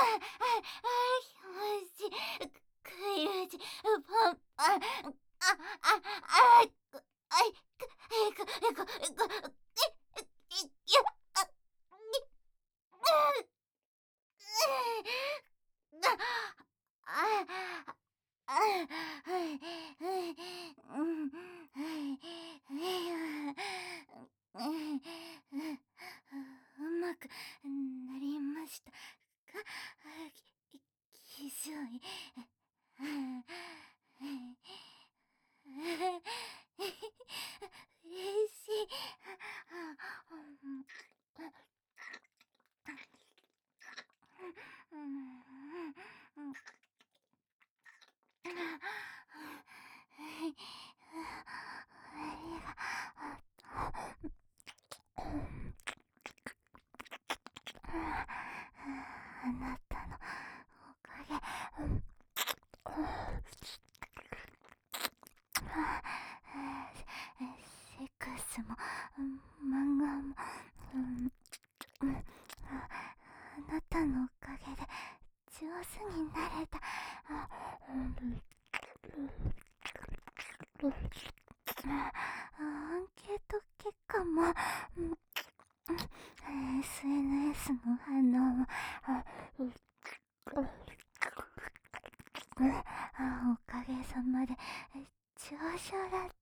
気持ちくいうちパンパンうまくなりましたか？気象医。嬉しい。あなたのおかげ。セックスも漫画も、あなたのおかげで上手になれた。アンケート結果も、SNS の反応も、おかげさまで上昇だって。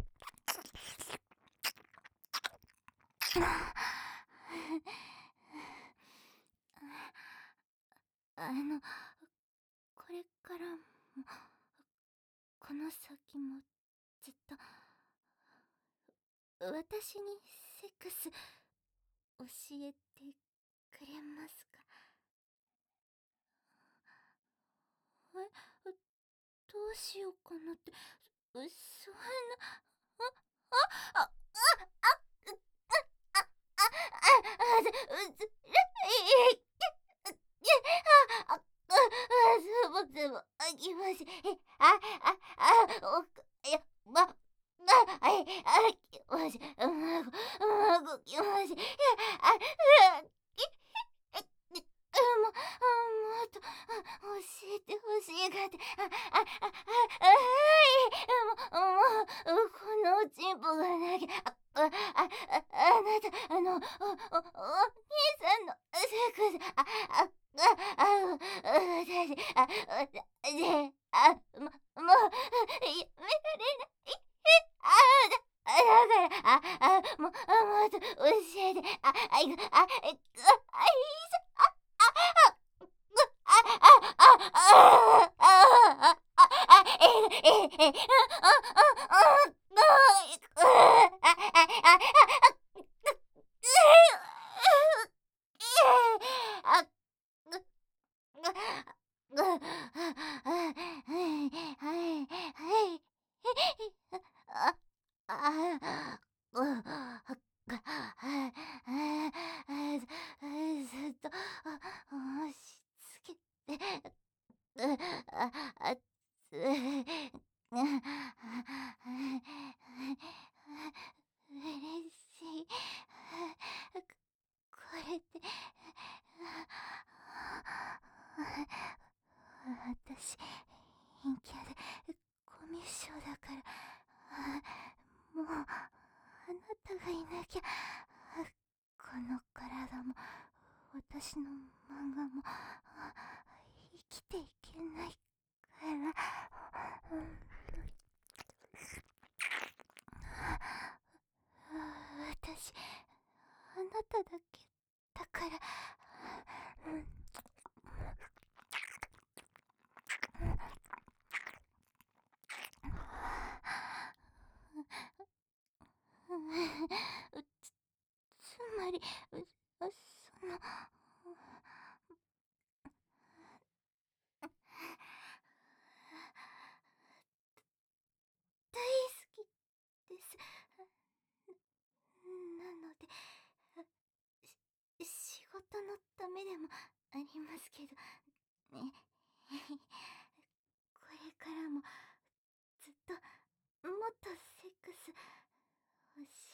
これからもこの先もずっと私にセックス教えてくれますか？どうしようかなって。そんな、あ、あ、あ、ずるい。つぼきまし。いや、きまし。きまし。もっと教えてほしいがって。このチンポがなきゃ。あなた、お兄さんのセックス、私、もう、やめられない。だから、もっと教えて、ずっと押し付けて、あつ嬉しい。これで私陰キャでコミュ障だから、もうあなたがいなきゃこの体も私の漫画も生きていけないから。私あなただけだから。つまりその、大好きです。なので、仕事のためでもありますけどね。これからもずっともっとセックス教